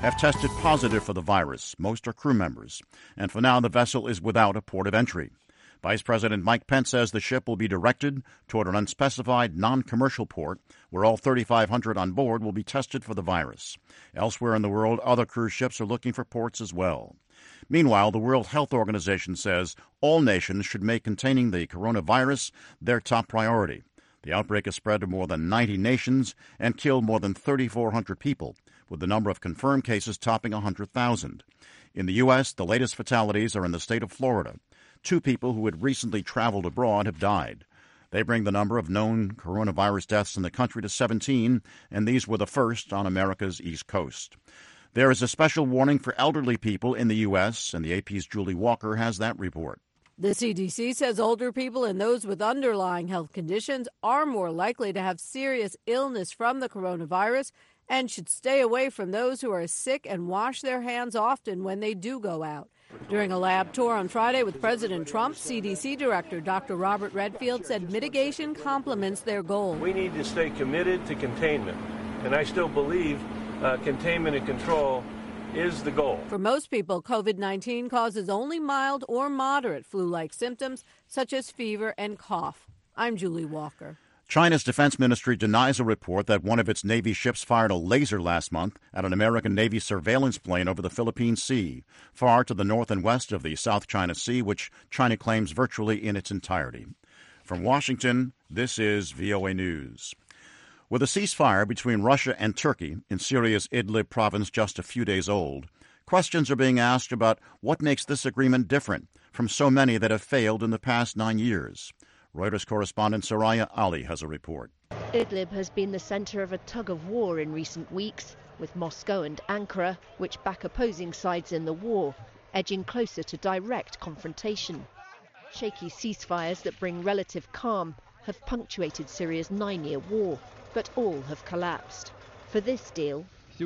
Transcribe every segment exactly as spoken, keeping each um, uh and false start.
have tested positive for the virus. Most are crew members. And for now, the vessel is without a port of entry. Vice President Mike Pence says the ship will be directed toward an unspecified non-commercial port where all thirty-five hundred on board will be tested for the virus. Elsewhere in the world, other cruise ships are looking for ports as well. Meanwhile, the World Health Organization says all nations should make containing the coronavirus their top priority. The outbreak has spread to more than ninety nations and killed more than thirty-four hundred people, with the number of confirmed cases topping one hundred thousand. In the U S, the latest fatalities are in the state of Florida. Two people who had recently traveled abroad have died. They bring the number of known coronavirus deaths in the country to seventeen, and these were the first on America's East Coast. There is a special warning for elderly people in the U S, and the A P's Julie Walker has that report. The C D C says older people and those with underlying health conditions are more likely to have serious illness from the coronavirus and should stay away from those who are sick and wash their hands often when they do go out. During a lab tour on Friday with President Trump, C D C Director Doctor Robert Redfield said mitigation complements their goal. We need to stay committed to containment, and I still believe uh, containment and control is the goal. For most people, COVID nineteen causes only mild or moderate flu-like symptoms, such as fever and cough. I'm Julie Walker. China's defense ministry denies a report that one of its Navy ships fired a laser last month at an American Navy surveillance plane over the Philippine Sea, far to the north and west of the South China Sea, which China claims virtually in its entirety. From Washington, this is V O A News. With a ceasefire between Russia and Turkey in Syria's Idlib province just a few days old, questions are being asked about what makes this agreement different from so many that have failed in the past nine years. Reuters correspondent Soraya Ali has a report. Idlib has been the center of a tug-of-war in recent weeks, with Moscow and Ankara, which back opposing sides in the war, edging closer to direct confrontation. Shaky ceasefires that bring relative calm have punctuated Syria's nine-year war, but all have collapsed. For this deal,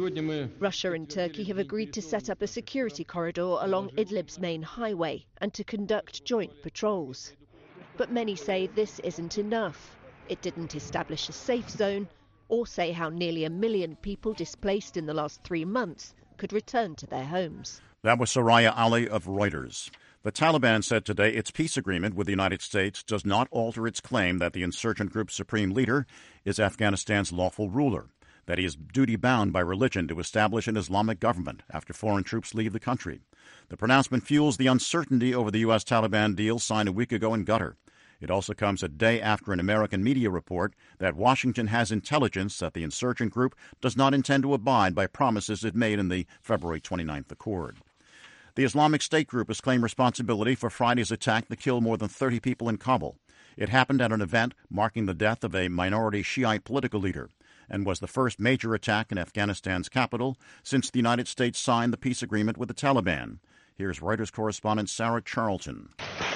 Russia and Turkey have agreed to set up a security corridor along Idlib's main highway and to conduct joint patrols. But many say this isn't enough. It didn't establish a safe zone or say how nearly a million people displaced in the last three months could return to their homes. That was Soraya Ali of Reuters. The Taliban said today its peace agreement with the United States does not alter its claim that the insurgent group's supreme leader is Afghanistan's lawful ruler, that he is duty-bound by religion to establish an Islamic government after foreign troops leave the country. The pronouncement fuels the uncertainty over the U S Taliban deal signed a week ago in Qatar. It also comes a day after an American media report that Washington has intelligence that the insurgent group does not intend to abide by promises it made in the February twenty-ninth accord. The Islamic State group has claimed responsibility for Friday's attack that killed more than thirty people in Kabul. It happened at an event marking the death of a minority Shiite political leader and was the first major attack in Afghanistan's capital since the United States signed the peace agreement with the Taliban. Here's Reuters correspondent Sarah Charlton.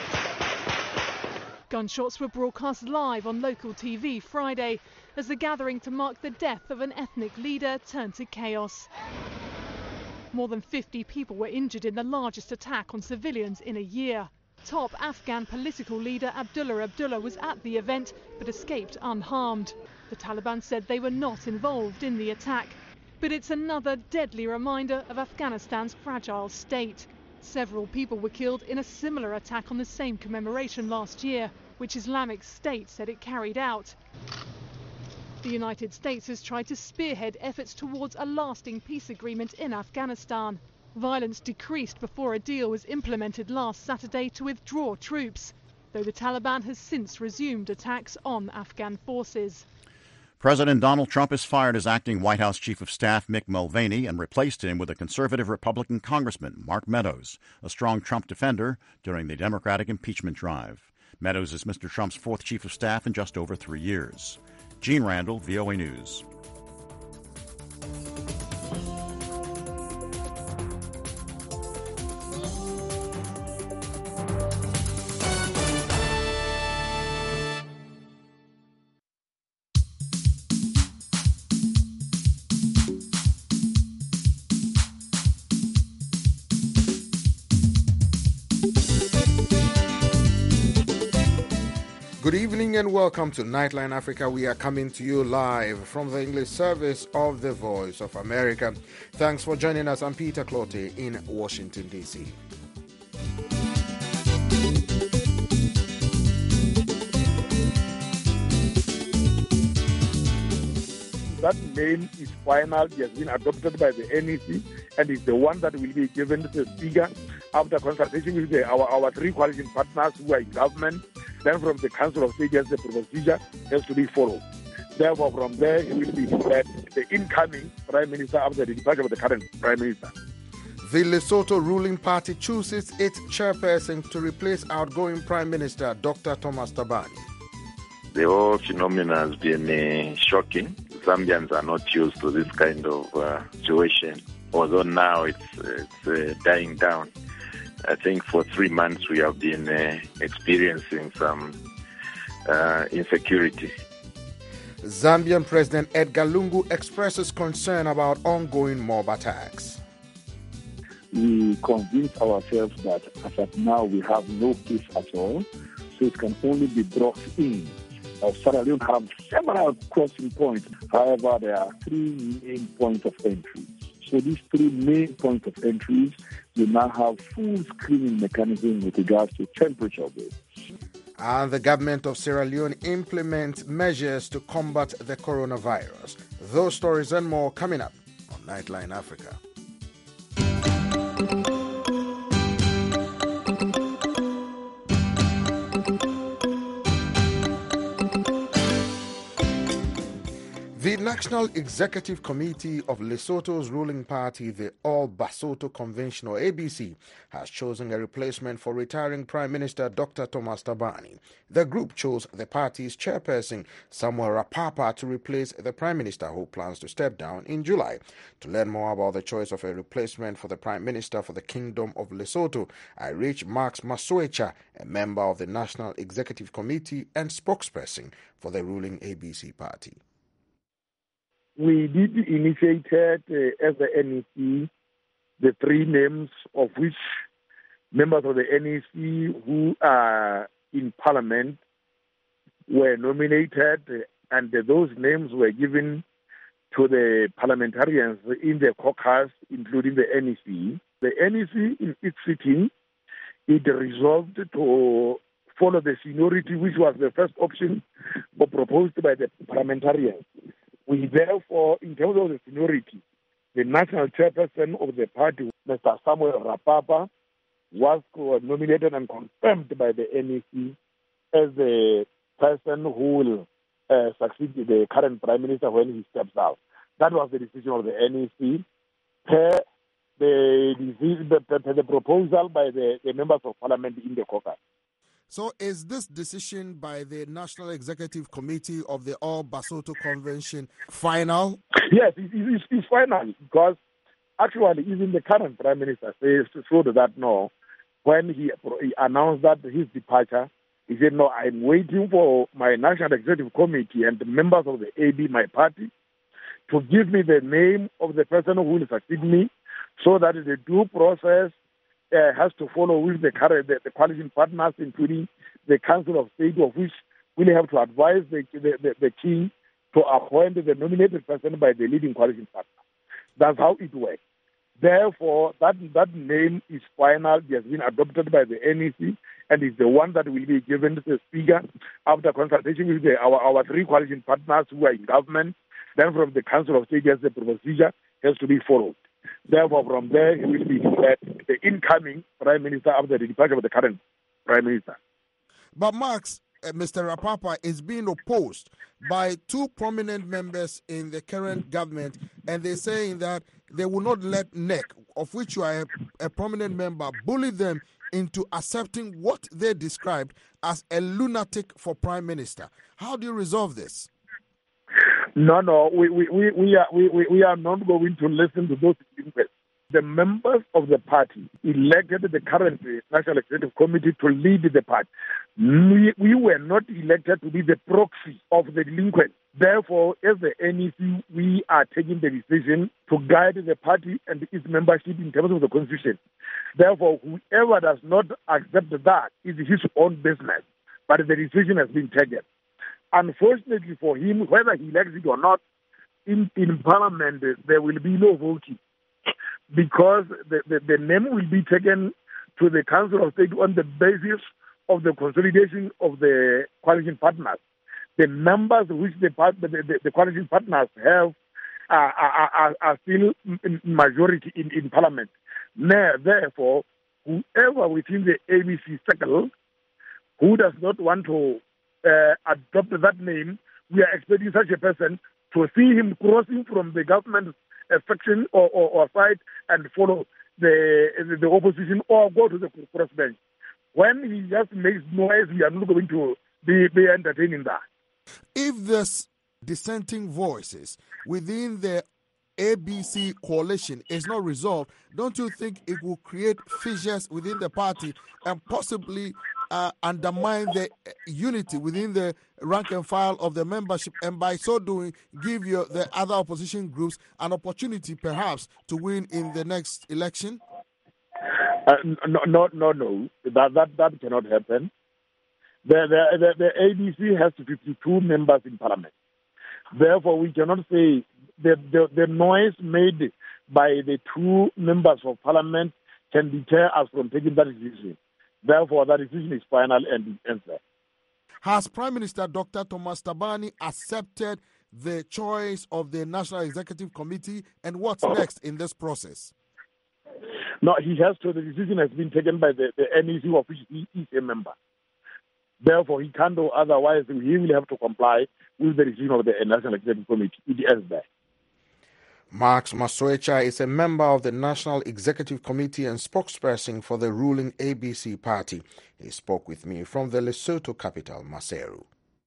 Gunshots were broadcast live on local T V Friday as the gathering to mark the death of an ethnic leader turned to chaos. More than fifty people were injured in the largest attack on civilians in a year. Top Afghan political leader Abdullah Abdullah was at the event but escaped unharmed. The Taliban said they were not involved in the attack, but it's another deadly reminder of Afghanistan's fragile state. Several people were killed in a similar attack on the same commemoration last year, which Islamic State said it carried out. The United States has tried to spearhead efforts towards a lasting peace agreement in Afghanistan. Violence decreased before a deal was implemented last Saturday to withdraw troops, though the Taliban has since resumed attacks on Afghan forces. President Donald Trump has fired his acting White House Chief of Staff, Mick Mulvaney, and replaced him with a conservative Republican Congressman, Mark Meadows, a strong Trump defender during the Democratic impeachment drive. Meadows is Mister Trump's fourth Chief of Staff in just over three years. Gene Randall, V O A News. Good evening and welcome to Nightline Africa. We are coming to you live from the English service of the Voice of America. Thanks for joining us. I'm Peter Clottey in Washington, D C. That name is final. It has been adopted by the N E C and is the one that will be given to the Speaker after consultation with the, our, our three coalition partners who are in government. Then from the Council of State, the procedure has to be followed. Therefore, from there, it will be declared the incoming Prime Minister after the departure of the current Prime Minister. The Lesotho ruling party chooses its chairperson to replace outgoing Prime Minister Doctor Thomas Thabane. The whole phenomenon has been uh, shocking. Zambians are not used to this kind of uh, situation, although now it's, it's uh, dying down. I think for three months we have been uh, experiencing some uh, insecurity. Zambian President Edgar Lungu expresses concern about ongoing mob attacks. We convince ourselves that as of now we have no case at all, so it can only be brought in. Uh, Sierra Leone have several crossing points. However, there are three main points of entry. So these three main points of entries will now have full screening mechanism with regards to temperature gauge. And the government of Sierra Leone implements measures to combat the coronavirus. Those stories and more coming up on Nightline Africa. The National Executive Committee of Lesotho's ruling party, the All Basotho Convention, or A B C, has chosen a replacement for retiring Prime Minister Doctor Thomas Thabane. The group chose the party's chairperson, Samuel Rapapa, to replace the Prime Minister, who plans to step down in July. To learn more about the choice of a replacement for the Prime Minister for the Kingdom of Lesotho, I reached Max Masoecha, a member of the National Executive Committee and spokesperson for the ruling A B C party. We did initiate uh, as the N E C the three names of which members of the N E C who are in Parliament were nominated, and those names were given to the parliamentarians in the caucus, including the N E C. The N E C, in its sitting, it resolved to follow the seniority, which was the first option proposed by the parliamentarians. We therefore, in terms of the seniority, the national chairperson of the party, Mister Samuel Rapapa, was nominated and confirmed by the N E C as the person who will uh, succeed the current Prime Minister when he steps out. That was the decision of the N E C per the, the, the, the proposal by the, the members of Parliament in the caucus. So is this decision by the National Executive Committee of the All Basotho Convention final? Yes, it, it, it's final, because actually even the current Prime Minister says, showed that no, when he, he announced that his departure, he said, no, I'm waiting for my National Executive Committee and the members of the A B, my party, to give me the name of the person who will succeed me, so that the due process Uh, has to follow with the, current, the, the coalition partners, including the Council of State, of which will have to advise the, the, the, the king to appoint the nominated person by the leading coalition partner. That's how it works. Therefore, that, that name is final. It has been adopted by the N E C and is the one that will be given to the Speaker after consultation with the, our, our three coalition partners who are in government. Then from the Council of State, the procedure has to be followed. Therefore, from there, he will be declared the incoming Prime Minister after the departure of the current Prime Minister. But Max, uh, Mister Rapapa is being opposed by two prominent members in the current government, and they're saying that they will not let N E C, of which you are a, a prominent member, bully them into accepting what they described as a lunatic for Prime Minister. How do you resolve this? No, no, we, we, we, we, are, we, we are not going to listen to those inquests. The members of the party elected the current National Executive Committee to lead the party. We, we were not elected to be the proxy of the delinquent. Therefore, as the N E C, we are taking the decision to guide the party and its membership in terms of the constitution. Therefore, whoever does not accept that is his own business. but the decision has been taken. Unfortunately for him, whether he likes it or not, in, in Parliament there will be no voting because the, the, the name will be taken to the Council of State on the basis of the consolidation of the coalition partners. The numbers which the, the, the, the coalition partners have are, are, are still in majority in, in Parliament. Now, therefore, whoever within the A B C circle who does not want to uh, adopt that name, we are expecting such a person to see him crossing from the government uh, section or, or, or side and follow the, the opposition or go to the crossbench. When he just makes noise, we are not going to be, be entertaining that. If there's dissenting voices within the A B C coalition is not resolved, don't you think it will create fissures within the party and possibly uh, undermine the unity within the rank and file of the membership, and by so doing give your, the other opposition groups an opportunity perhaps to win in the next election? Uh, no, no, no, no. That, that, that cannot happen. The, the, the, the A B C has fifty-two members in Parliament. Therefore, we cannot say the, the, the noise made by the two members of Parliament can deter us from taking that decision. Therefore, that decision is final and ends there. Has Prime Minister Doctor Thomas Thabane accepted the choice of the National Executive Committee, and what's next in this process? No, he has to. The decision has been taken by the, the N E C of which he is a member. Therefore, he can't do otherwise. He will have to comply with the decision of the National Executive Committee. It ends there. Max Maswecha is a member of the National Executive Committee and spokesperson for the ruling A B C party. He spoke with me from the Lesotho capital, Maseru.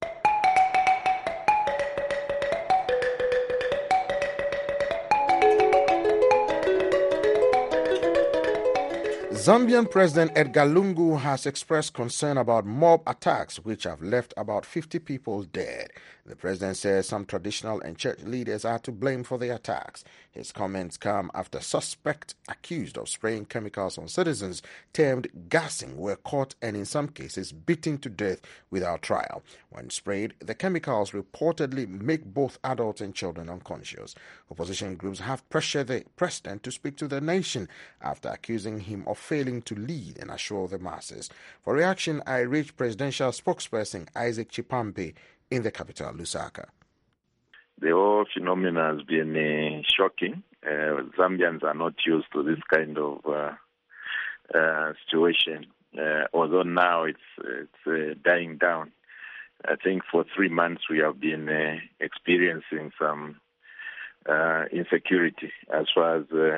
Zambian President Edgar Lungu has expressed concern about mob attacks which have left about fifty people dead. The president says some traditional and church leaders are to blame for the attacks. His comments come after suspects accused of spraying chemicals on citizens termed gassing were caught and in some cases beaten to death without trial. When sprayed, the chemicals reportedly make both adults and children unconscious. Opposition groups have pressured the president to speak to the nation after accusing him of failing to lead and assure the masses. For reaction, I reached presidential spokesperson Isaac Chipampe in the capital, Lusaka. The whole phenomenon has been uh, shocking. Uh, Zambians are not used to this kind of uh, uh, situation, uh, although now it's, it's uh, dying down. I think for three months we have been uh, experiencing some uh, insecurity as far as uh,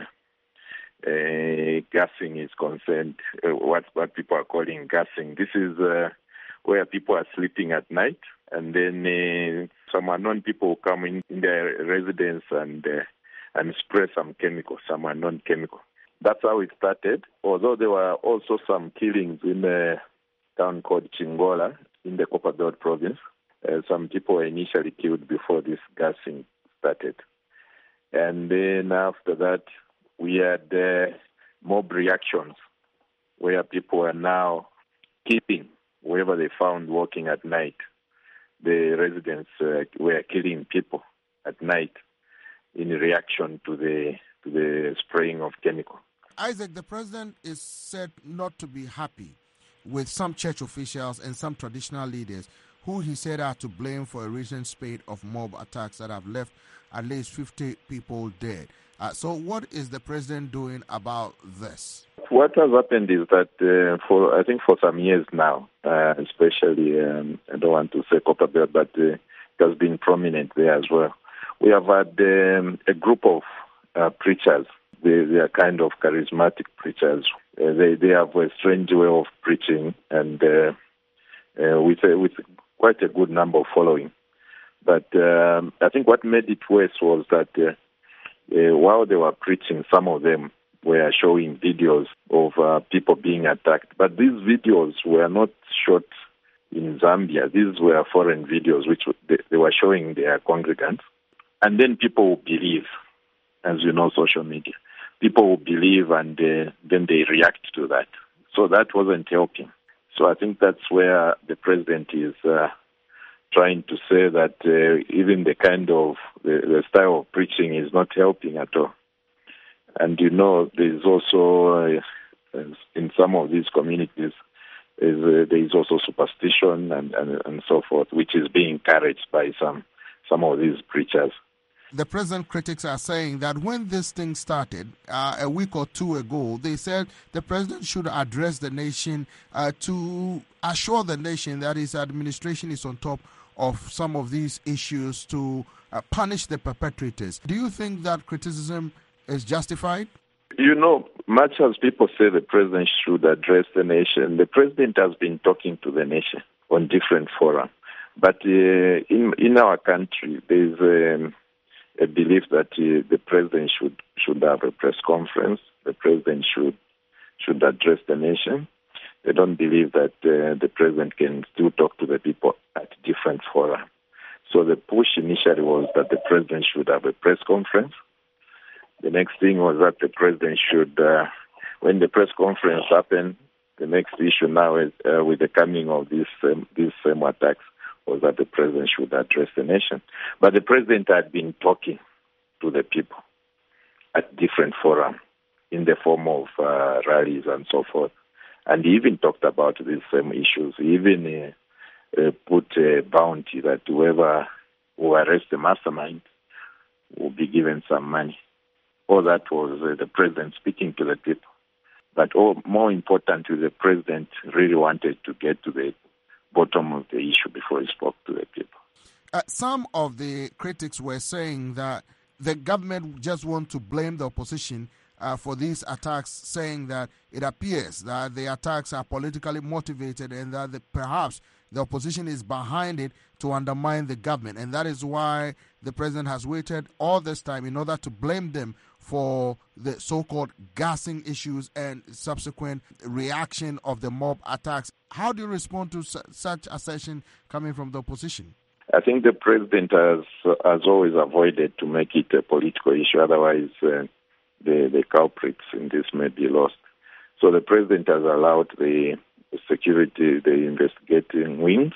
uh, gassing is concerned, uh, what, what people are calling gassing. This is uh, where people are sleeping at night, and then uh, some unknown people will come in, in their residence and uh, and spray some chemical, some unknown chemical. That's how it started, although there were also some killings in a town called Chingola in the Copperbelt province. Uh, some people were initially killed before this gassing started. And then after that, we had uh, mob reactions where people are now keeping whoever they found walking at night. The residents uh, were killing people at night in reaction to the to the spraying of chemical. Isaac, the president is said not to be happy with some church officials and some traditional leaders who he said are to blame for a recent spate of mob attacks that have left at least fifty people dead. Uh, so what is the president doing about this? What has happened is that uh, for I think for some years now, uh, especially, um, I don't want to say Copperbelt, but uh, it has been prominent there as well. We have had um, a group of uh, preachers. They, they are kind of charismatic preachers. Uh, they they have a strange way of preaching, and uh, uh, with a, with quite a good number of following. But um, I think what made it worse was that uh, uh, while they were preaching, some of them were showing videos of uh, people being attacked. But these videos were not shot in Zambia. These were foreign videos which they, they were showing their congregants. And then people will believe, as you know, social media. People will believe and uh, then they react to that. So that wasn't helping. So I think that's where the president is uh, trying to say that uh, even the kind of, the, the style of preaching is not helping at all. And you know, there's also, uh, in some of these communities, is, uh, there is also superstition and, and, and so forth, which is being encouraged by some, some of these preachers. The present critics are saying that when this thing started uh, a week or two ago, they said the president should address the nation uh, to assure the nation that his administration is on top of some of these issues to uh, punish the perpetrators. Do you think that criticism is justified? You know, much as people say the president should address the nation, the president has been talking to the nation on different forums. But uh, in in our country, there's um, a belief that uh, the president should should have a press conference. The president should should address the nation. They don't believe that uh, the president can still talk to the people at different fora. So the push initially was that the president should have a press conference. The next thing was that the president should, uh, when the press conference happened, the next issue now is uh, with the coming of these um, these same attacks was that the president should address the nation. But the president had been talking to the people at different forums in the form of uh, rallies and so forth. And he even talked about these same issues. He even uh, uh, put a bounty that whoever will arrest the mastermind will be given some money. All that was uh, the president speaking to the people. But all, more importantly, the president really wanted to get to the bottom of the issue before he spoke to the people. Uh, some of the critics were saying that the government just want to blame the opposition uh, for these attacks, saying that it appears that the attacks are politically motivated and that the, perhaps the opposition is behind it to undermine the government. And that is why the president has waited all this time in order to blame them for the so-called gassing issues and subsequent reaction of the mob attacks. How do you respond to su- such assertion coming from the opposition? I think the president has has always avoided to make it a political issue. Otherwise, uh, the, the culprits in this may be lost. So the president has allowed the security, the investigating wings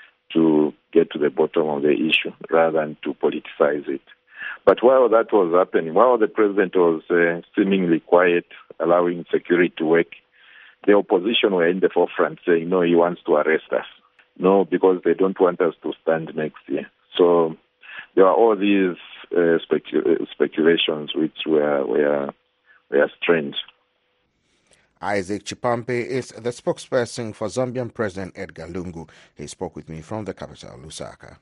to get to the bottom of the issue rather than to politicize it. But while that was happening, while the president was uh, seemingly quiet, allowing security to work, the opposition were in the forefront saying, no, he wants to arrest us. No, because they don't want us to stand next year. So there are all these uh, specu- speculations which were, were, were strange. Isaac Chipampe is the spokesperson for Zambian President Edgar Lungu. He spoke with me from the capital, Lusaka.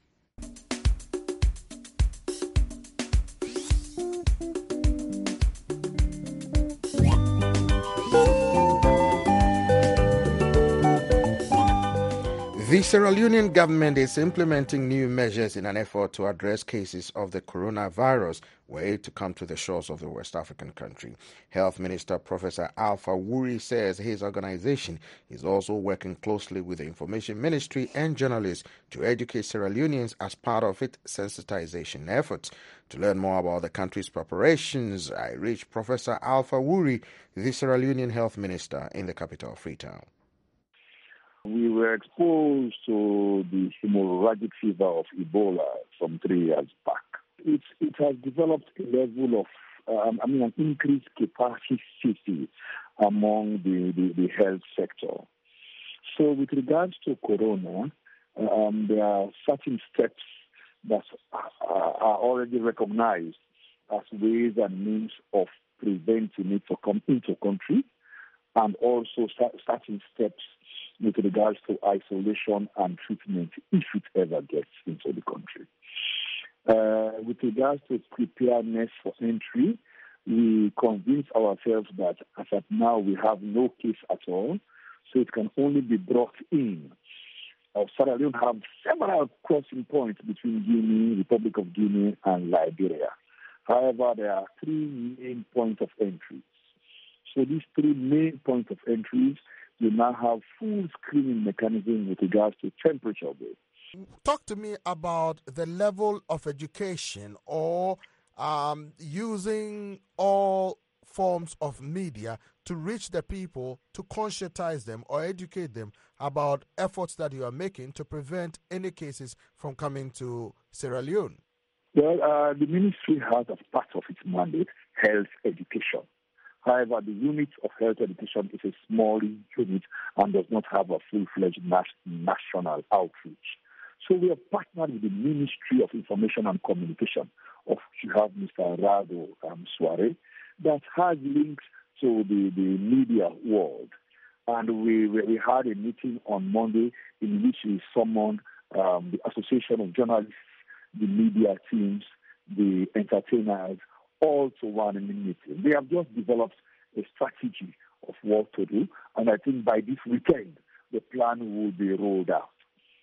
The Sierra Leonean government is implementing new measures in an effort to address cases of the coronavirus were it to come to the shores of the West African country. Health Minister Professor Alpha Wuri says his organization is also working closely with the Information Ministry and journalists to educate Sierra Leoneans as part of its sensitization efforts. To learn more about the country's preparations, I reached Professor Alpha Wuri, the Sierra Leonean Health Minister in the capital, Freetown. We were exposed to the hemorrhagic fever of Ebola some three years back. It, it has developed a level of, um, I mean, an increased capacity among the, the, the health sector. So with regards to corona, um, there are certain steps that are, are already recognized as ways and means of preventing it to come into country, and also certain steps with regards to isolation and treatment if it ever gets into the country. Uh, with regards to preparedness for entry, we convince ourselves that as of now we have no case at all, so it can only be brought in. Uh, Sierra Leone have several crossing points between Guinea, Republic of Guinea, and Liberia. However, there are three main points of entry. So these three main points of entries, you now have full screening mechanism with regards to temperature based. Talk to me about the level of education or um, using all forms of media to reach the people, to conscientize them or educate them about efforts that you are making to prevent any cases from coming to Sierra Leone? Well, uh, the ministry has as part of its mandate health education. However, the unit of health education is a small unit and does not have a full-fledged national outreach. So we have partnered with the Ministry of Information and Communication, of which you have Mister Rado um, Soare, that has links to the, the media world. And we, we we had a meeting on Monday in which we summoned um, the Association of Journalists, the media teams, the entertainers, all to one meeting. They have just developed a strategy of what to do, and I think by this weekend, the plan will be rolled out.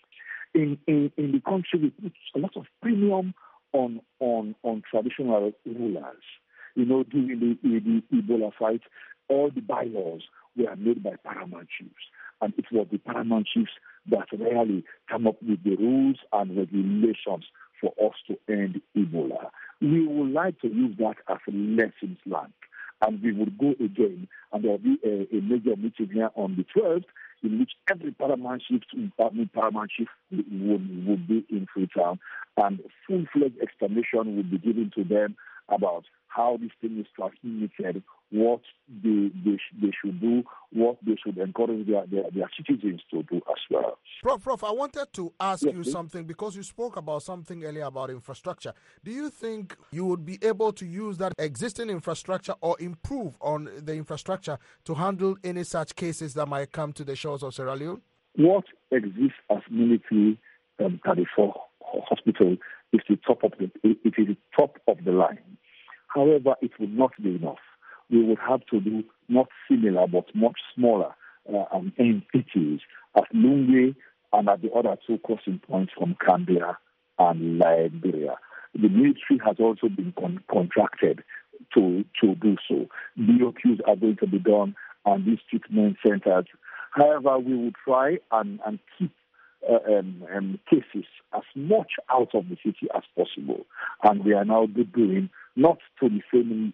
In, in, in the country, we put a lot of premium on on, on traditional rulers. You know, during the, the, the Ebola fight, all the bylaws were made by paramount chiefs. And it was the paramount chiefs that really come up with the rules and regulations for us to end Ebola. We would like to use that as a lessons learned. And we will go again, and there will be a, a major meeting here on the twelfth, in which every paramount chief, paramount chief would, would be in Freetown, and full-fledged explanation will be given to them about how this thing is transmitted, what they, they, they should do, what they should encourage their, their, their citizens to do as well. Prof, Prof, I wanted to ask yes, you please? something because you spoke about something earlier about infrastructure. Do you think you would be able to use that existing infrastructure or improve on the infrastructure to handle any such cases that might come to the shores of Sierra Leone? What exists as military um, thirty-four hospital is the top of the it is the top of the line. However, it would not be enough. We would have to do not similar but much smaller uh, um, entities at Lungwe and at the other two crossing points from Cambia and Liberia. The military has also been con- contracted to to do so. B O Qs are going to be done and these treatment centers. However, we will try and, and keep uh, um, um, cases as much out of the city as possible. And we are now doing not to the same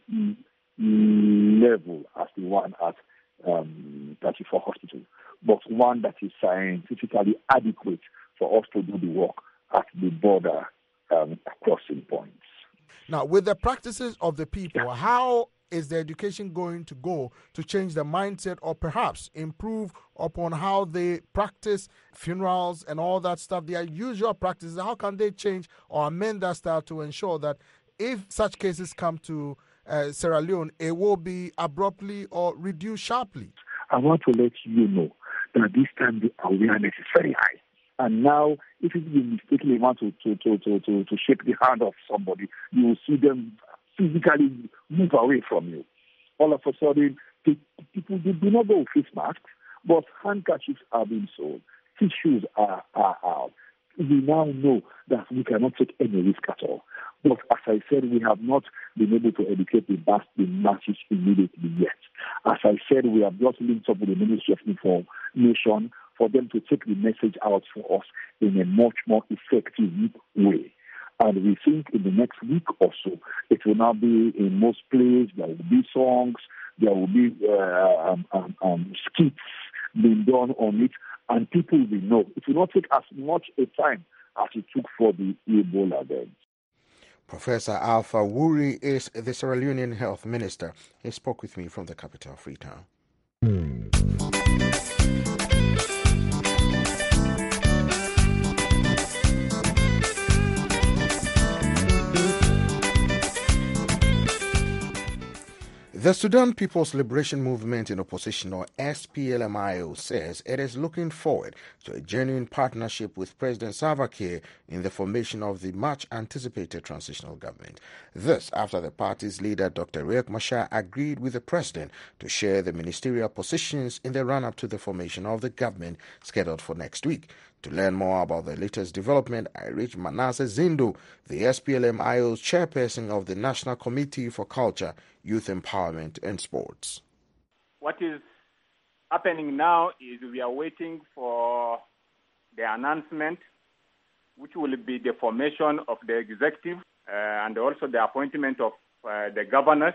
level as the one at um, thirty-four Hospital, but one that is scientifically adequate for us to do the work at the border um, crossing points. Now, with the practices of the people, how is the education going to go to change the mindset or perhaps improve upon how they practice funerals and all that stuff, their usual practices? How can they change or amend that style to ensure that if such cases come to uh, Sierra Leone, it will be abruptly or reduced sharply? I want to let you know that this time the awareness is very high. And now, if you mistakenly want to, to, to, to, to, to shake the hand of somebody, you will see them physically move away from you. All of a sudden, people do not go with face masks, but handkerchiefs are being sold. Tissues are, are out. We now know that we cannot take any risk at all. But as I said, we have not been able to educate the vast masses immediately yet. As I said, we have just linked up with the Ministry of Information for them to take the message out for us in a much more effective way. And we think in the next week or so, it will now be in most places, there will be songs, there will be uh, um, um, um, skits being done on it, and people will know. It will not take as much a time as it took for the Ebola then. Professor Alpha Wuri is the Sierra Leonean Health Minister. He spoke with me from the capital, Freetown. The Sudan People's Liberation Movement in Opposition, or S P L M I O, says it is looking forward to a genuine partnership with President Salva Kiir in the formation of the much-anticipated transitional government. This after the party's leader, Doctor Riek Machar, agreed with the president to share the ministerial positions in the run-up to the formation of the government scheduled for next week. To learn more about the latest development, I reached Manasseh Zindu, the S P L M I O's chairperson of the National Committee for Culture, Youth Empowerment and Sports. What is happening now is we are waiting for the announcement, which will be the formation of the executive uh, and also the appointment of uh, the governors.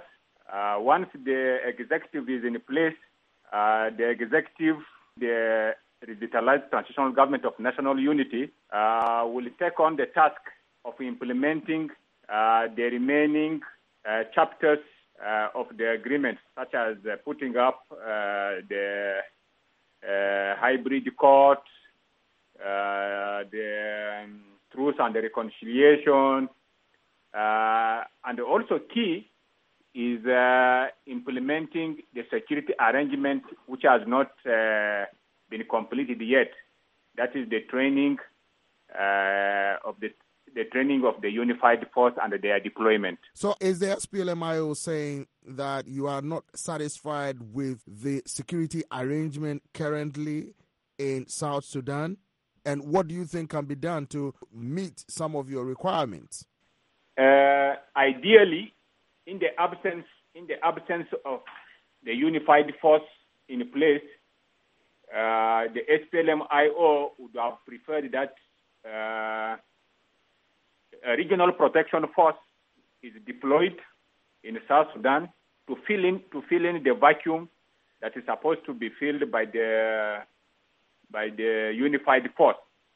Uh, once the executive is in place, uh, the executive, the revitalized transitional government of national unity, uh, will take on the task of implementing uh, the remaining uh, chapters uh, of the agreement, such as uh, putting up uh, the uh, hybrid court, uh, the um, truth and the reconciliation, uh, and also key is uh, implementing the security arrangement, which has not uh, been completed yet. That is the training uh, of the the training of the unified force and their deployment. So is the S P L M I O saying that you are not satisfied with the security arrangement currently in South Sudan? And what do you think can be done to meet some of your requirements? Uh, ideally, in the absence in the absence of the unified force in place, uh, the S P L M I O would have preferred that uh, a regional protection force is deployed in South Sudan to fill in to fill in the vacuum that is supposed to be filled by the by the unified force.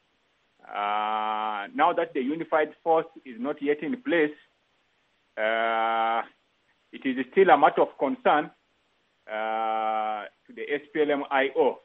Uh, now that the unified force is not yet in place, uh, it is still a matter of concern uh, to the S P L M I O.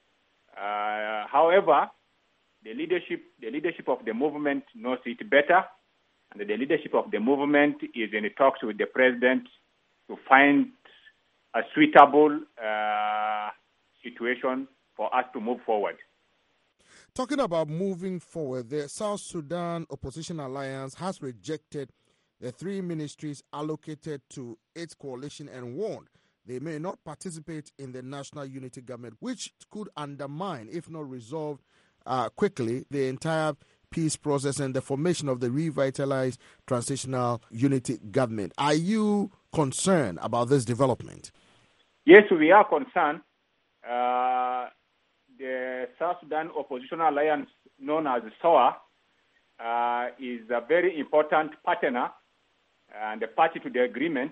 Uh, however, the leadership, the leadership of the movement knows it better, and the leadership of the movement is in talks with the president to find a suitable uh, situation for us to move forward. Talking about moving forward, the South Sudan Opposition Alliance has rejected the three ministries allocated to its coalition and warned they may not participate in the national unity government, which could undermine, if not resolved uh, quickly, the entire peace process and the formation of the revitalized transitional unity government. Are you concerned about this development? Yes, we are concerned. Uh, the South Sudan Opposition Alliance, known as SOA, uh, is a very important partner and a party to the agreement.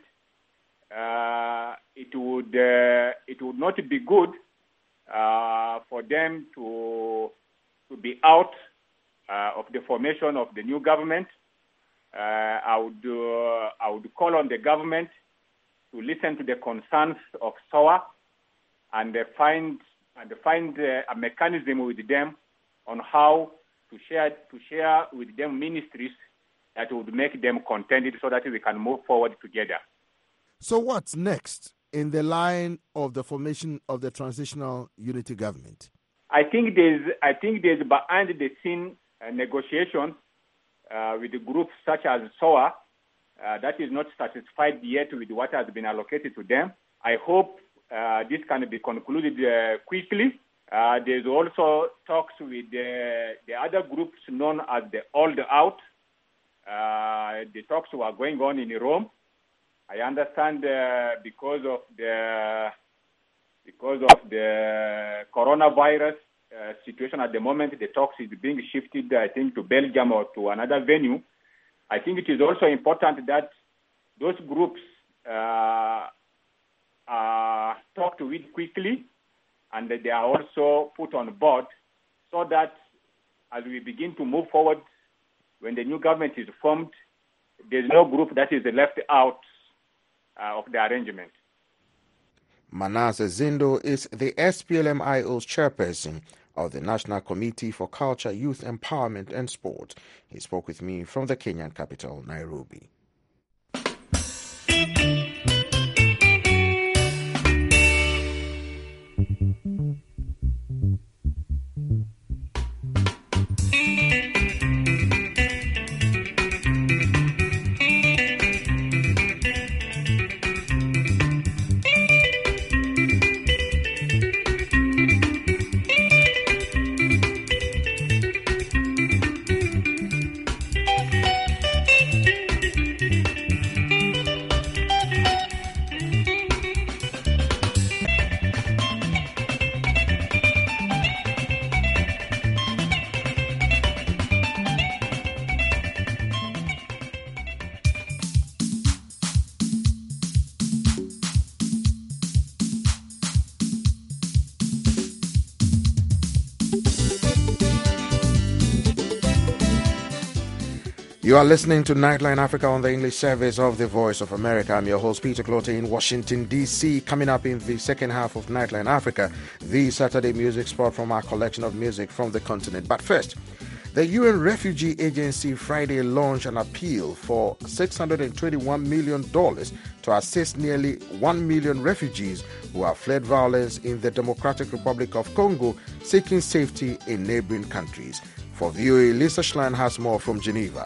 Uh, it would uh, it would not be good uh, for them to to be out uh, of the formation of the new government. Uh, I would uh, I would call on the government to listen to the concerns of SOA and uh, find and find uh, a mechanism with them on how to share to share with them ministries that would make them contented so that we can move forward together. So what's next in the line of the formation of the transitional unity government? I think there's I think there's behind the scene uh, negotiations uh, with the groups such as SOA uh, that is not satisfied yet with what has been allocated to them. I hope uh, this can be concluded uh, quickly. Uh, there's also talks with the, the other groups known as the Hold Out. Uh, the talks were going on in Rome. I understand uh, because of the because of the coronavirus uh, situation at the moment, the talks is being shifted, I think, to Belgium or to another venue. I think it is also important that those groups uh, are talked with quickly and that they are also put on board so that as we begin to move forward, when the new government is formed, there's no group that is left out Uh, of the arrangement. Manasseh Zindo is the S P L M I O's chairperson of the National Committee for Culture, Youth Empowerment and Sport. He spoke with me from the Kenyan capital, Nairobi. You are listening to Nightline Africa on the English service of the Voice of America. I'm your host, Peter Clote, in Washington, D C. Coming up in the second half of Nightline Africa, the Saturday music spot from our collection of music from the continent. But first, the U N Refugee Agency Friday launched an appeal for six hundred twenty-one million dollars to assist nearly one million refugees who have fled violence in the Democratic Republic of Congo, seeking safety in neighboring countries. For V O A, Lisa Schlein has more from Geneva.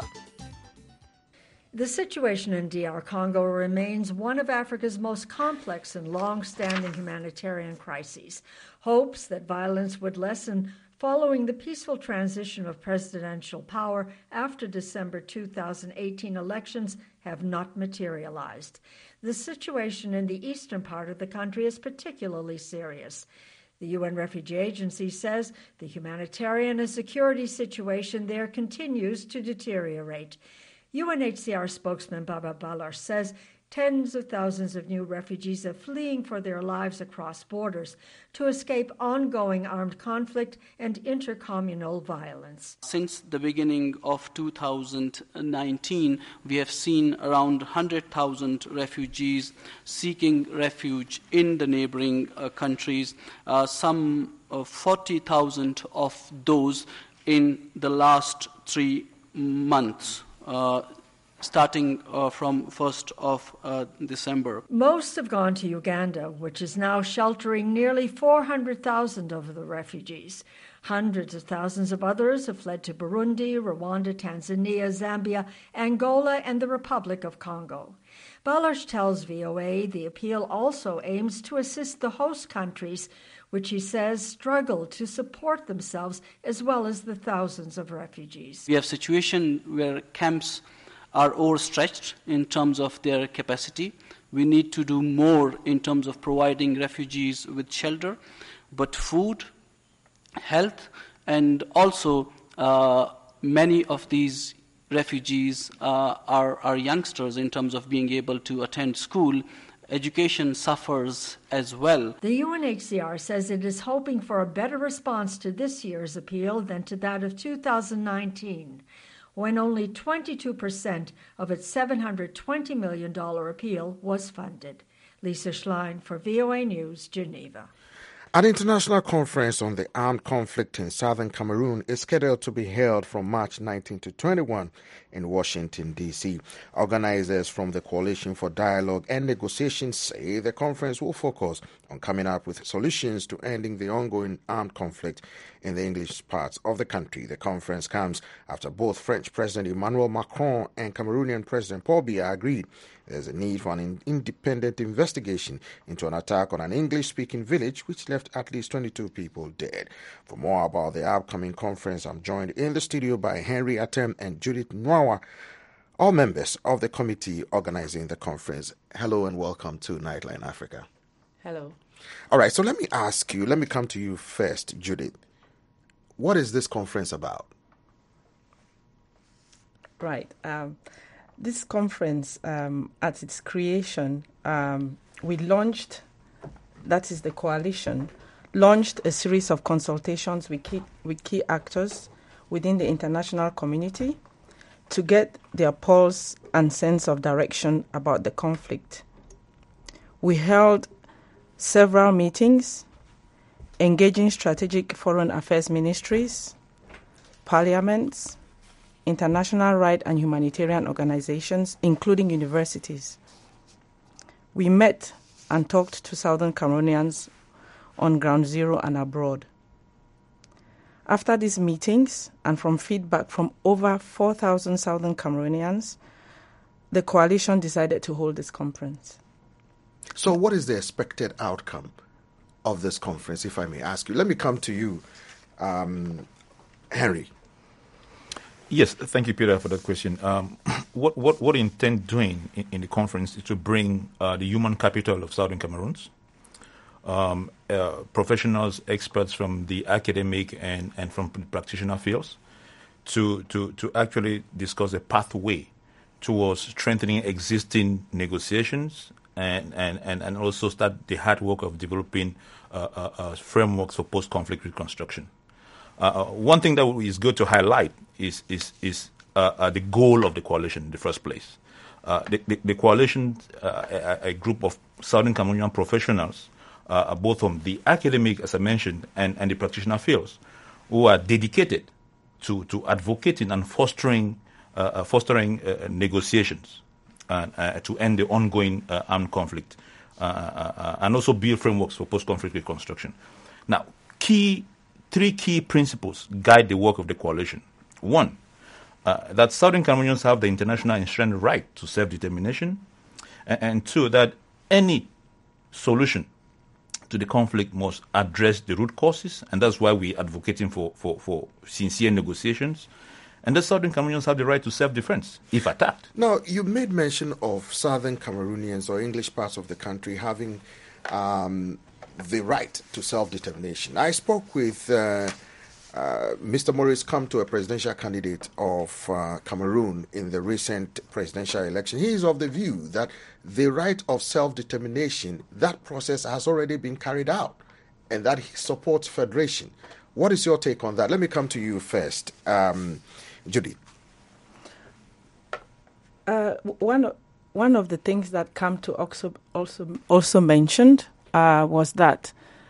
The situation in D R Congo remains one of Africa's most complex and long-standing humanitarian crises. Hopes that violence would lessen following the peaceful transition of presidential power after December two thousand eighteen elections have not materialized. The situation in the eastern part of the country is particularly serious. The U N Refugee Agency says the humanitarian and security situation there continues to deteriorate. U N H C R spokesman Baba Baloch says tens of thousands of new refugees are fleeing for their lives across borders to escape ongoing armed conflict and intercommunal violence. Since the beginning of two thousand nineteen, we have seen around one hundred thousand refugees seeking refuge in the neighboring uh, countries, uh, some uh, forty thousand of those in the last three months. Uh, starting uh, from first of uh, December. Most have gone to Uganda, which is now sheltering nearly four hundred thousand of the refugees. Hundreds of thousands of others have fled to Burundi, Rwanda, Tanzania, Zambia, Angola, and the Republic of Congo. Baloch tells V O A the appeal also aims to assist the host countries, which he says struggle to support themselves as well as the thousands of refugees. We have a situation where camps are overstretched in terms of their capacity. We need to do more in terms of providing refugees with shelter, but food, health, and also uh, many of these refugees uh, are, are youngsters in terms of being able to attend school. Education suffers as well. The U N H C R says it is hoping for a better response to this year's appeal than to that of two thousand nineteen, when only twenty-two percent of its seven hundred twenty million dollars appeal was funded. Lisa Schlein for V O A News, Geneva. An international conference on the armed conflict in southern Cameroon is scheduled to be held from March nineteenth to twenty-first in Washington, D C. Organizers from the Coalition for Dialogue and Negotiations say the conference will focus on coming up with solutions to ending the ongoing armed conflict in the English parts of the country. The conference comes after both French President Emmanuel Macron and Cameroonian President Paul Biya agreed there's a need for an independent investigation into an attack on an English-speaking village which left at least twenty-two people dead. For more about the upcoming conference, I'm joined in the studio by Henry Atem and Judith Nwawa, all members of the committee organizing the conference. Hello and welcome to Nightline Africa. Hello. All right, so let me ask you, let me come to you first, Judith. What is this conference about? Right. Um, this conference, um, at its creation, um, we launched, that is the coalition, launched a series of consultations with key, with key actors within the international community to get their pulse and sense of direction about the conflict. We held several meetings engaging strategic foreign affairs ministries, parliaments, international right and humanitarian organizations, including universities. We met and talked to Southern Cameroonians on ground zero and abroad. After these meetings, and from feedback from over four thousand Southern Cameroonians, the coalition decided to hold this conference. So what is the expected outcome of this conference, if I may ask you? Let me come to you, um, Henry. Yes, thank you, Peter, for that question. Um, what what what we intend doing in, in the conference is to bring uh, the human capital of Southern Cameroons, um, uh, professionals, experts from the academic and, and from the practitioner fields, to, to, to actually discuss a pathway towards strengthening existing negotiations and, and, and, and also start the hard work of developing uh, uh, uh, frameworks for post-conflict reconstruction. Uh, one thing that is good to highlight is, is, is uh, uh, the goal of the coalition in the first place. Uh, the, the, the coalition, uh, a, a group of Southern Cameroonian professionals, uh, both from the academic, as I mentioned, and, and the practitioner fields, who are dedicated to, to advocating and fostering uh, fostering uh, negotiations and, uh, to end the ongoing uh, armed conflict, uh, uh, and also build frameworks for post-conflict reconstruction. Now, key three key principles guide the work of the coalition. One, uh, that Southern Cameroonians have the international enshrined right to self-determination, and, and two, that any solution to the conflict must address the root causes, and that's why we're advocating for, for, for sincere negotiations. And the Southern Cameroonians have the right to self-defense if attacked. Now, you made mention of Southern Cameroonians or English parts of the country having um, the right to self-determination. I spoke with uh, uh, Mister Maurice Kamto, a presidential candidate of uh, Cameroon in the recent presidential election. He is of the view that the right of self-determination, that process has already been carried out, and that he supports federation. What is your take on that? Let me come to you first, um, Judy. Uh, one one of the things that Kamto also also also mentioned uh, was that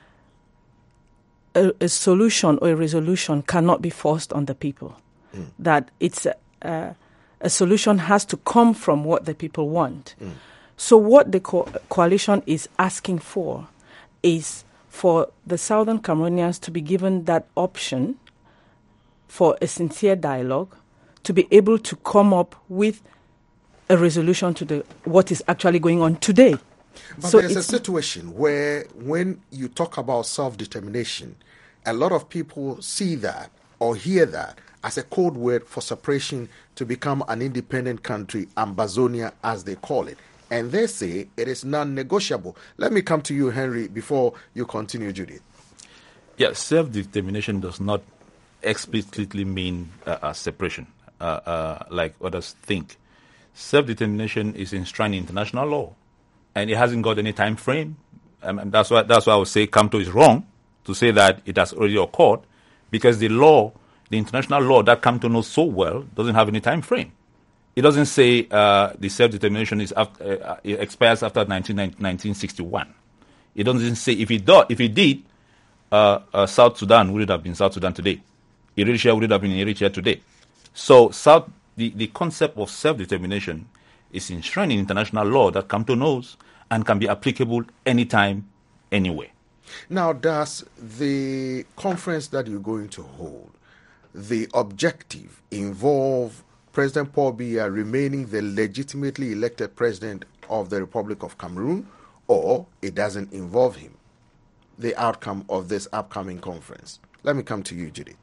a, a solution or a resolution cannot be forced on the people. Mm. That it's a, uh, a solution has to come from what the people want. Mm. So what the co- coalition is asking for is for the Southern Cameroonians to be given that option for a sincere dialogue, to be able to come up with a resolution to the what is actually going on today. But so there's a situation where when you talk about self-determination, a lot of people see that or hear that as a code word for separation to become an independent country, Ambazonia as they call it. And they say it is non-negotiable. Let me come to you, Henry, before you continue, Judith. Yeah, self-determination does not explicitly mean uh, a separation, uh, uh, like others think. Self-determination is enshrined in international law, and it hasn't got any time frame. Um, and that's why that's why I would say Kamto is wrong to say that it has already occurred, because the law, the international law that Kamto knows so well, doesn't have any time frame. It doesn't say uh, the self-determination is after, uh, it expires after nineteen sixty-one. It doesn't say if it do, if it did, uh, uh, South Sudan would have been South Sudan today. Eritrea would have been Eritrea today. So South, the, the concept of self-determination is enshrined in international law that Kamto knows and can be applicable anytime, anywhere. Now, does the conference that you're going to hold, the objective involve President Paul Biya remaining the legitimately elected president of the Republic of Cameroon, or it doesn't involve him, the outcome of this upcoming conference? Let me come to you, Judy.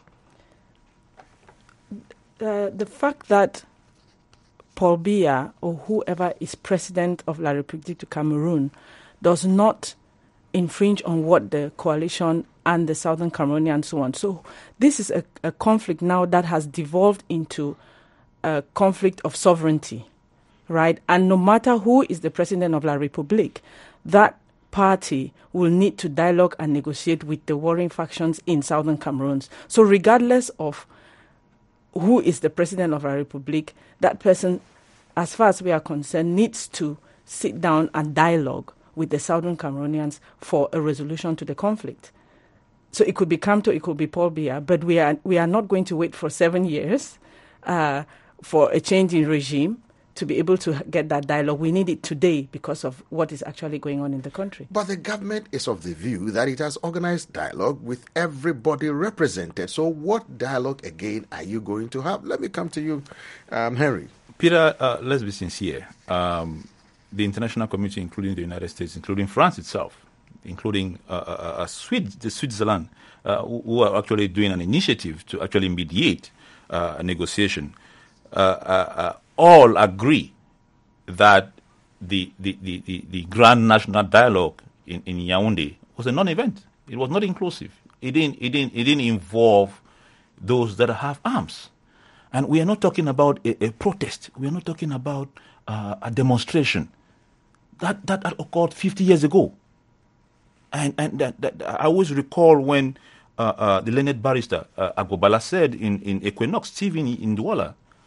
Uh, the fact that Paul Biya or whoever is president of La République du Cameroon does not infringe on what the coalition and the Southern Cameroonians want. So this is a, a conflict now that has devolved into a conflict of sovereignty, right? And no matter who is the president of La République, that party will need to dialogue and negotiate with the warring factions in Southern Cameroon. So regardless of who is the president of La République, that person, as far as we are concerned, needs to sit down and dialogue with the Southern Cameroonians for a resolution to the conflict. So it could be Kamto, it could be Paul Biya, but we are we are not going to wait for seven years uh, for a change in regime to be able to get that dialogue. We need it today because of what is actually going on in the country. But the government is of the view that it has organized dialogue with everybody represented. So what dialogue, again, are you going to have? Let me come to you, um, Henry. Peter, uh, let's be sincere. Um, the international community, including the United States, including France itself, including uh, uh, uh, Switzerland, uh, who, who are actually doing an initiative to actually mediate uh, a negotiation, uh, uh, uh, all agree that the the, the, the, the Grand National Dialogue in, in Yaoundé was a non-event. It was not inclusive. It didn't, it didn't, it didn't involve those that have arms. And we are not talking about a, a protest. We are not talking about uh, a demonstration. That, that that occurred fifty years ago. And and that, that, I always recall when uh, uh, the learned barrister uh, Agbobala said in, in Equinox T V in, in Douala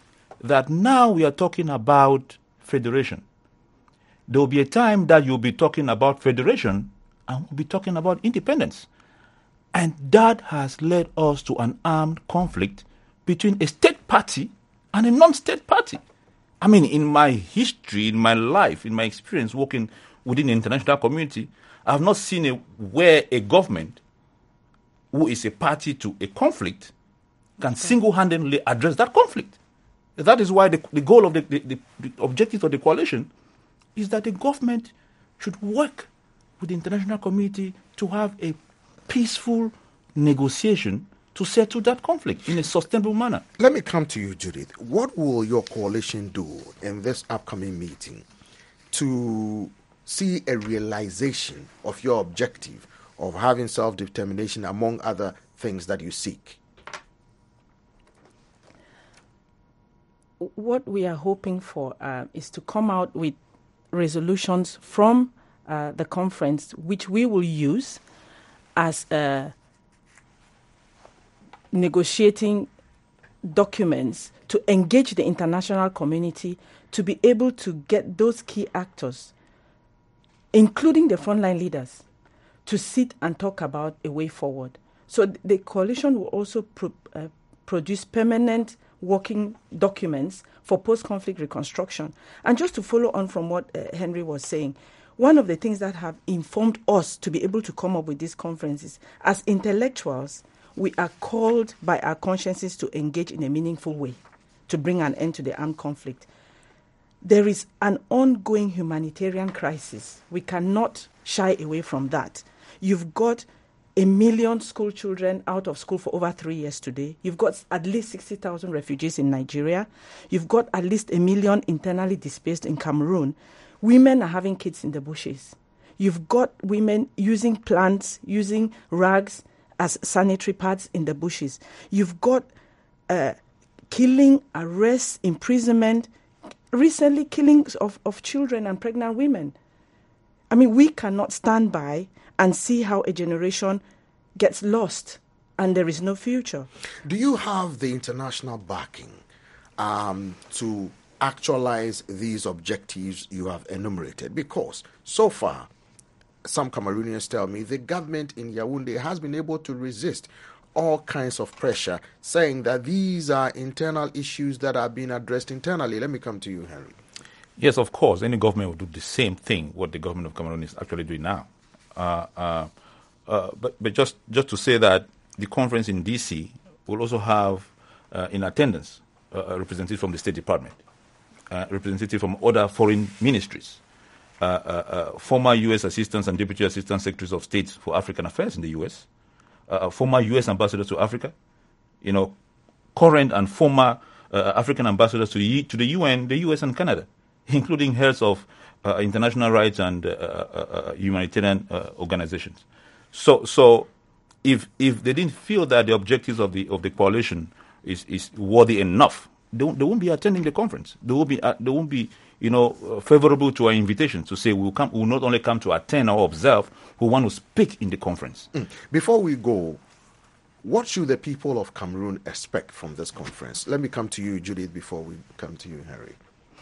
that now we are talking about federation. There will be a time that you'll be talking about federation and we'll be talking about independence. And that has led us to an armed conflict between a state party and a non-state party. I mean, in my history, in my life, in my experience working within the international community, I have not seen a, where a government who is a party to a conflict can okay. single-handedly address that conflict. That is why the, the goal of the, the, the, the objective of the coalition is that the government should work with the international community to have a peaceful negotiation to settle that conflict in a sustainable manner. Let me come to you, Judith. What will your coalition do in this upcoming meeting to see a realization of your objective of having self-determination, among other things that you seek? What we are hoping for uh, is to come out with resolutions from uh, the conference, which we will use as uh, negotiating documents to engage the international community to be able to get those key actors, including the frontline leaders, to sit and talk about a way forward. So th- the coalition will also pro- uh, produce permanent working documents for post-conflict reconstruction. And just to follow on from what uh, Henry was saying, one of the things that have informed us to be able to come up with these conferences, as intellectuals, we are called by our consciences to engage in a meaningful way to bring an end to the armed conflict. There is an ongoing humanitarian crisis. We cannot shy away from that. You've got a million school children out of school for over three years today. You've got at least sixty thousand refugees in Nigeria. You've got at least a million internally displaced in Cameroon. Women are having kids in the bushes. You've got women using plants, using rags as sanitary pads in the bushes. You've got uh, killing, arrests, imprisonment, recently killings of, of children and pregnant women. I mean, we cannot stand by and see how a generation gets lost and there is no future. Do you have the international backing um, to actualize these objectives you have enumerated? Because so far, some Cameroonians tell me the government in Yaoundé has been able to resist all kinds of pressure, saying that these are internal issues that are being addressed internally. Let me come to you, Henry. Yes, of course. Any government will do the same thing, what the government of Cameroon is actually doing now. Uh, uh, uh, but but just, just to say that the conference in D C will also have uh, in attendance uh, a representative from the State Department, uh, representative from other foreign ministries, uh, uh, uh, former U S assistants and deputy assistant secretaries of state for African affairs in the U S, uh, former U S ambassadors to Africa, you know, current and former uh, African ambassadors to the, to the U N, the U S and Canada, including heads of uh, international rights and uh, uh, uh, humanitarian uh, organizations. So, so if if they didn't feel that the objectives of the of the coalition is, is worthy enough, they won't, they won't be attending the conference. They won't be uh, they won't be you know uh, favorable to our invitation to say we'll come. We'll not only come to attend or observe, we want to speak in the conference. Mm. Before we go, what should the people of Cameroon expect from this conference? Let me come to you, Judith, before we come to you, Harry.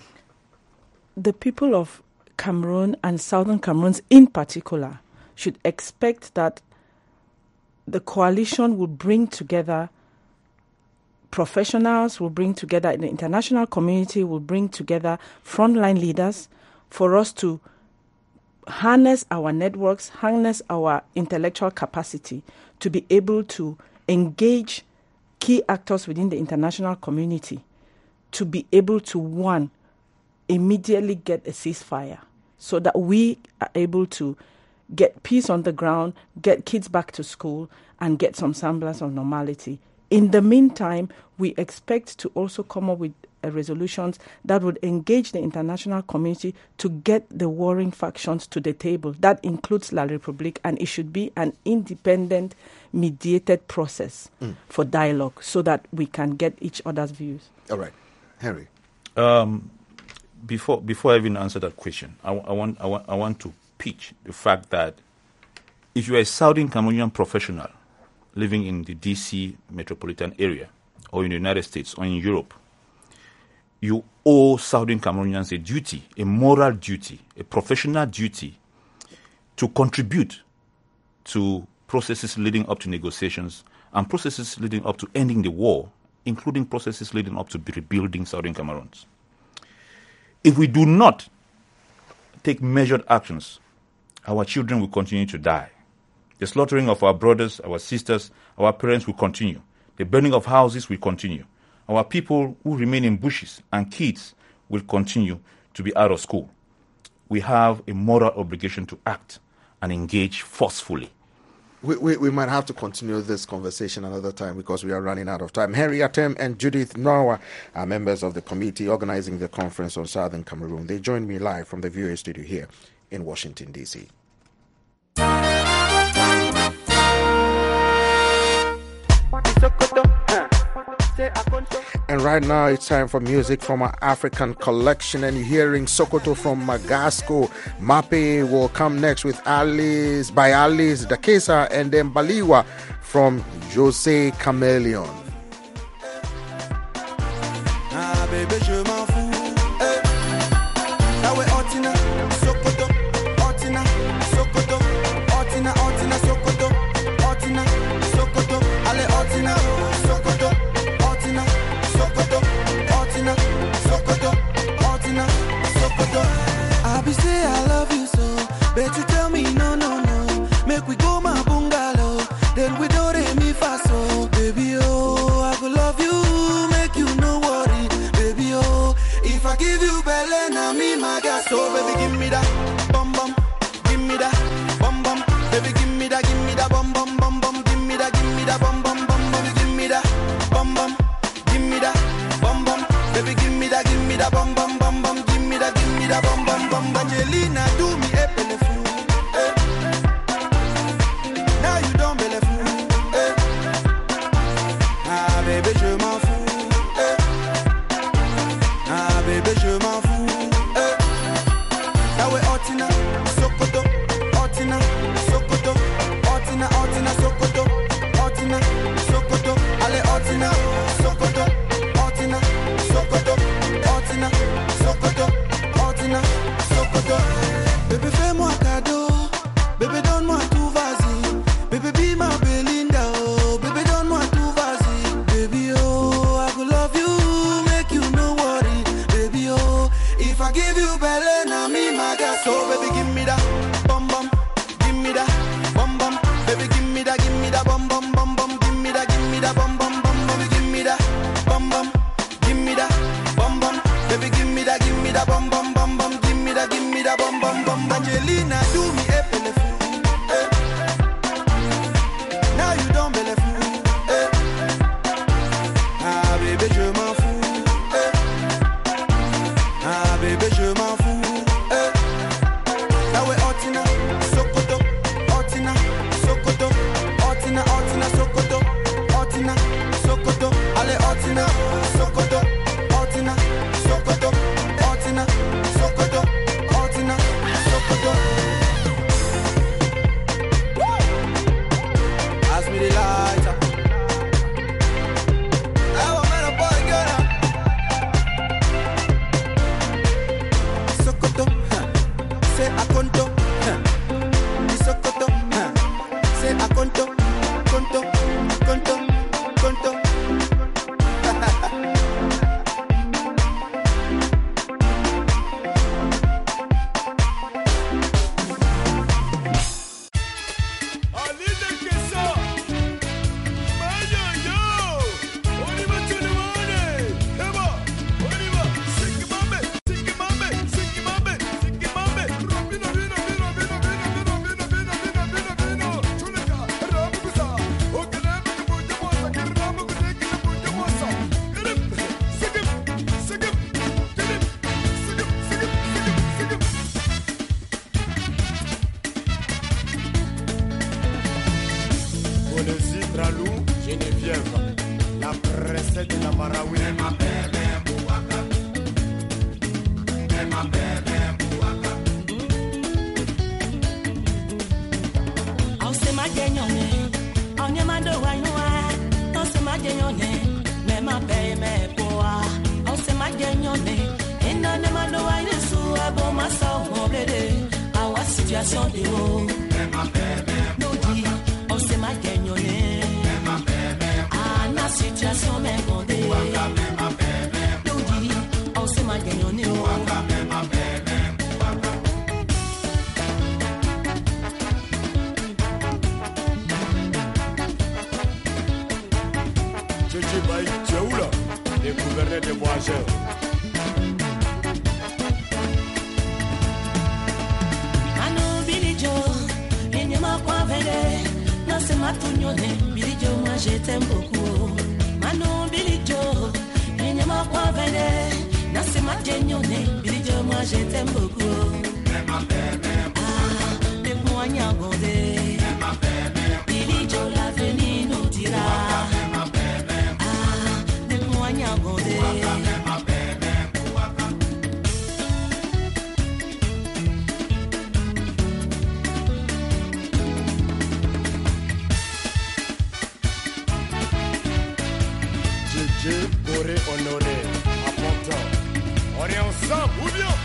The people of Cameroon and Southern Cameroons in particular should expect that the coalition will bring together professionals, will bring together the international community, will bring together frontline leaders for us to harness our networks, harness our intellectual capacity to be able to engage key actors within the international community to be able to, one, immediately get a ceasefire so that we are able to get peace on the ground, get kids back to school, and get some semblance of normality. In the meantime, we expect to also come up with uh, resolutions that would engage the international community to get the warring factions to the table. That includes La République, and it should be an independent, mediated process mm. for dialogue so that we can get each other's views. All right. Henry. Um, before before I even answer that question, I, I want I want I want to pitch the fact that if you are a Southern Cameroonian professional living in the D C metropolitan area or in the United States or in Europe, you owe Southern Cameroonians a duty, a moral duty, a professional duty to contribute to processes leading up to negotiations and processes leading up to ending the war, including processes leading up to rebuilding Southern Cameroons. If we do not take measured actions, our children will continue to die. The slaughtering of our brothers, our sisters, our parents will continue. The burning of houses will continue. Our people who remain in bushes and kids will continue to be out of school. We have a moral obligation to act and engage forcefully. We, we, we might have to continue this conversation another time because we are running out of time. Henry Atem and Judith Noah are members of the committee organizing the conference on Southern Cameroon. They joined me live from the V O A studio here in Washington, D C. And right now it's time for music from our African collection, and you're hearing Sokoto from Magasco. Mape will come next with Alice by Alice Dakesa, and then Baliwa from Jose Chameleon. Ah, baby, je m'en fous. Eh. Ah ouais, Otina, Sokoto, Otina, Sokoto, Otina, Otina, Sokoto, Otina, Sokoto, allez, Otina, Sokoto, Otina, Sokoto, Otina, Sokoto, Otina, Sokoto. I be say I love you so, but you tell me no, no, no. Make we go my bungalow, then we do re mi fa so. Baby, oh, I go love you, make you no worry. Baby, oh, if I give you belly, now me my gas. So baby, give me that bum bum, give me that bum bum. Baby, give me that, give me that bum bum bum bum. Give me that, give me that bum bum bum. Baby, give me that bum bum, give me that bum bum. Baby, give me that, give me that bum bum bum bum. Give me that, give me that bum bum bum. Angelina, do me a pelefou. Eh. Now you don't belefou. Eh. Ah baby, je m'en fous. Eh. Ah baby, je m'en fous. Eh. Now we Otina, Sokoto, Otina, Sokoto, Otina, Otina, Sokoto, Otina, Sokoto, allez Otina, Sokoto, Otina, Sokoto, Otina, Sokoto, Otina, Sokoto. Bébé fais-moi cadeau, bébé donne-moi tout, vas-y. Bébé be my Belinda, oh, bébé donne-moi tout, vas-y. Baby oh, I go love you, make you no worry. Baby oh, if I give you belly, now me my gas. So baby give me that bum bum, give me that bum bum. Baby give me that, give me that bum bum bum bum. Give me that, give me that bum bum bum. Baby give me that bum bum, give me that bum bum. Baby give me that, give me that bum bum bum bum. Give me that, give me that bum bum bum. Angelina, do me a pelefou. Eh. Now you don't belefou. Eh. Ah bébé, je m'en fous. Eh. Ah bébé, je m'en fous. Eh. Now we Otina, Sokoto, Otina, Sokoto, Otina, Otina, Sokoto, Otina, Sokoto, allez Otina, Sokoto, Otina, Sokoto, Otina, Sokoto, Otina, Sokoto. Ask me the lighter. I want me to boy girl. Sokoto, huh. Say akonto, huh. Di Sokoto, huh. Say akonto, konto, konto, konto. Onye ma genyone ena ne mano aire su abo masa oblede awa situation de o no di o se ma genyone ah na situation me gonde no di o se ma genyone o le gouverneur de Voyageurs. Manu Bilijo, Enyama Kwavele, non c'est ma tougnone, Bilijo, moi je t'aime beaucoup. Manu Bilijo, Enyama Kwavele, non c'est ma genyone, Bilijo, moi je t'aime beaucoup. Ah, les moyens gondés, Bilijo, l'avenir nous dira. Dieu Boré honoré, apportant. On est ensemble, ou bien?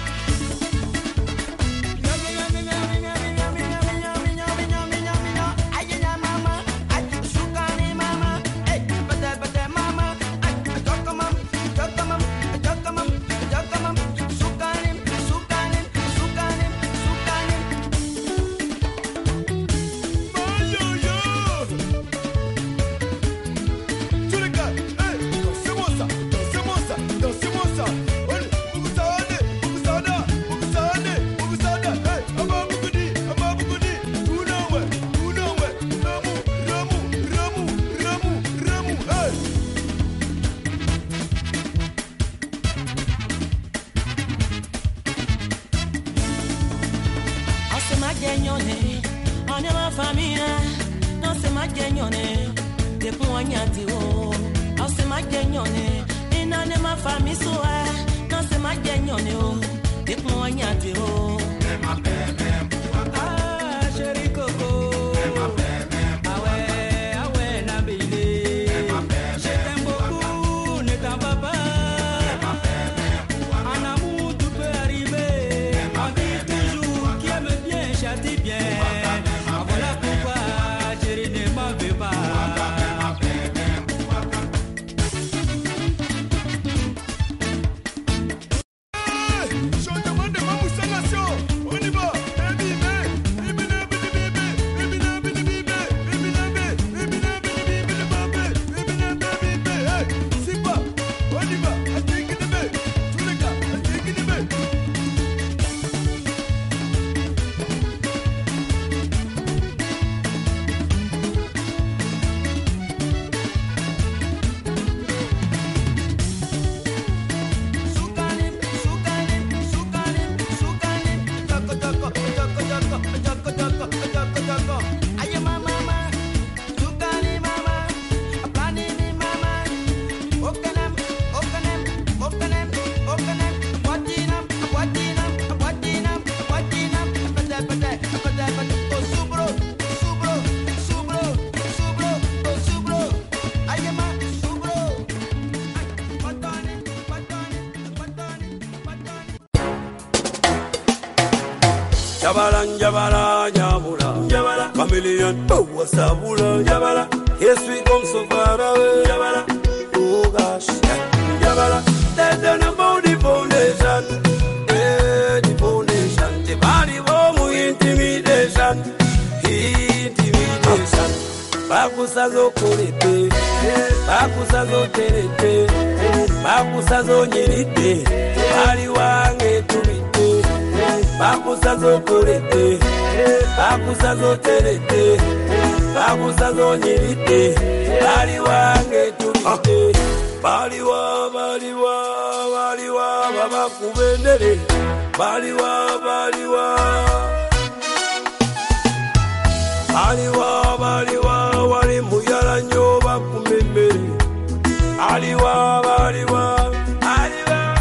Jabala, Jabala, Jabula, Jabala, chameleon, oh, what's up, Jabala, yes, we come so far away, Jabala, oh gosh, Jabala, there's an about the foundation, eh, the foundation, the body of intimidation, intimidation, Bakusazo Kurite, Bakusazo Terete, Bakusazo Nirite, Bariwange Tumite. Bakusazo kurete, bakusazo terete, bakusazo nyirite, baliwange tumite, baliwa, baliwa, baliwa, baba kubendere, baliwa, baliwa, baliwa, baliwa, wali muyala nyo bakumembere, baliwa, baliwa, baliwa,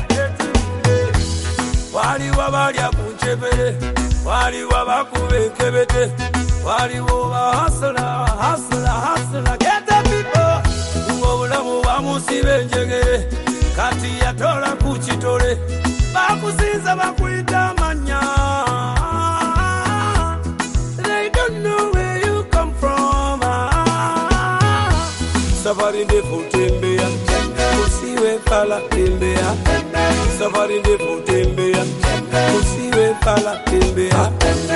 baliwa, baliwa, waliwa bakubekebete, waliwa hasla, hasla, hasla, get the people, ngobulamu bamusibe njegere, kati yatola kuchitole bakusinza bakuyita amanya. They don't know where you come from. Safari ndefu tembea, usiwe pala tembea. Safari ndefu tembea, usiwe pala tembea.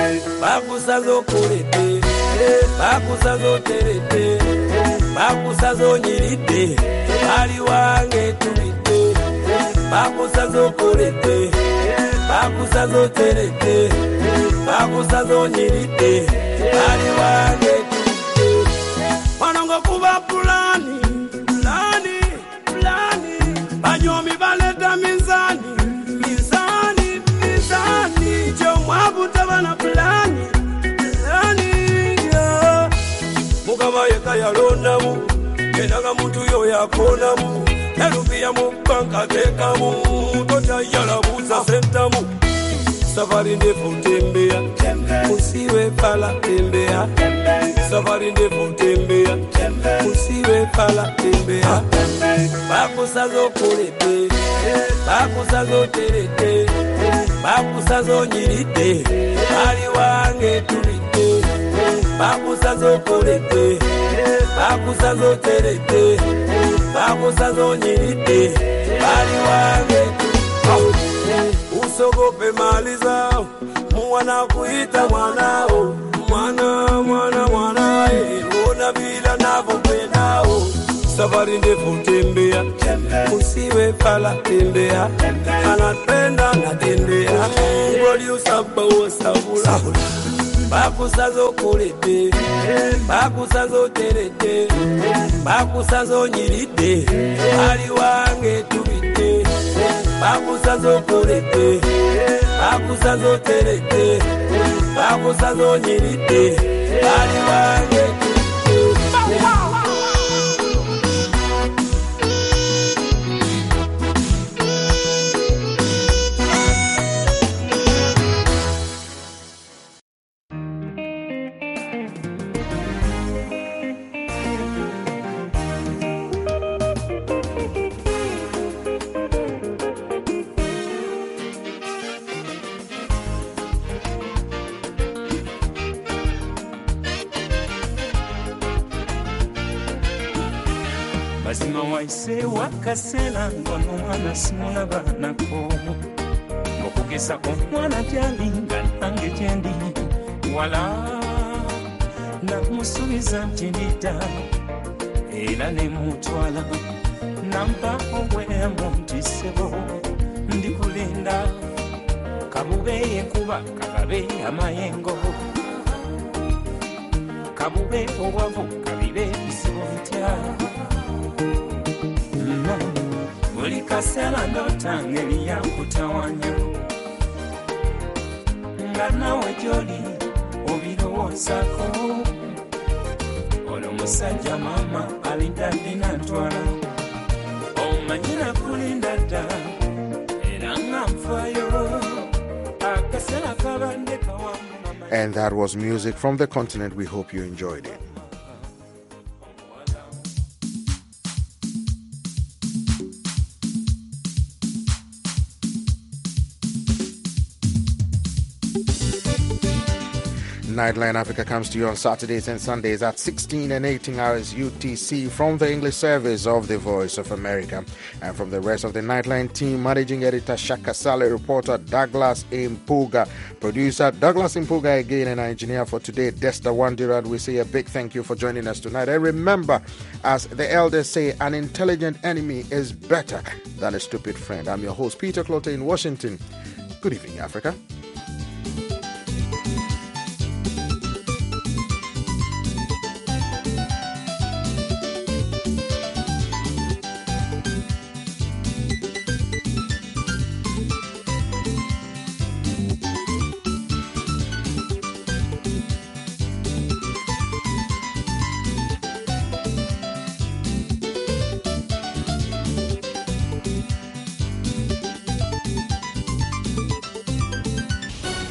Bakusazo kulete, bakusazo terete, bakusazo nyirite, ali wange tubite. Bakusazo kulete, bakusazo terete, bakusazo nyirite, ali wange tubite. Wanongo kuba pulani, pulani, pulani. Banyomi baleta mizani, mizani, mizani. Chomwabu tabana pulani, pulani, yeah. Mukama yeka yalondamu, kenaga muntu yo yakonamu. Erupia mubanka tekamu, tota yalabuza sentamu. Safari ndefu tembea, usiwe pala tembea. Safari ndefu tembea, usiwe pala tembea. Bakusazo kulete, bakusazo terete, bakusazo nyirite, ali wange tubite. Bakusazo kulete, bakusazo terete, bakusazo nyirite, ali wange tubite. Usogope mali zao, mwana kuita mwanao. Mwana, mwana, mwana, eh, ona bila navopendao. Safari ndefu tembea, usiwe pala tembea. Anapenda natembea, ngoli usaba usabula. Bakusazo kulete, bakusazo terete, bakusazo nyirite, ali wange tubite. Bakusazo kulete, bakusazo terete, bakusazo nyirite, ali wange tubite. Mazima waise wakasela ngono mwana simulaba nako. Okugesa omwana jalinga nange jendi wala namusubiza nti ndita era ne mutwala nampa obweyamo nti sebo ndikulinda kabube kuba kakabe amayengo kabube obwavu kabibe bisibo bitya buli kaseera ndota ngeri yakutawanya nga nawe gy'oli obirowoozako olwo musajja maama alinda ddina ntwala omanyi nakulinda dda era nga nfaayo akaseera kabadde kawamu. And that was music from the continent. We hope you enjoyed it. Nightline Africa comes to you on Saturdays and Sundays at sixteen and eighteen hours U T C from the English service of the Voice of America. And from the rest of the Nightline team, Managing Editor Shaka Saleh, reporter Douglas Impuga, producer Douglas Impuga again, and our engineer for today, Desta Wandirad. We say a big thank you for joining us tonight. And remember, as the elders say, an intelligent enemy is better than a stupid friend. I'm your host, Peter Clotter in Washington. Good evening, Africa.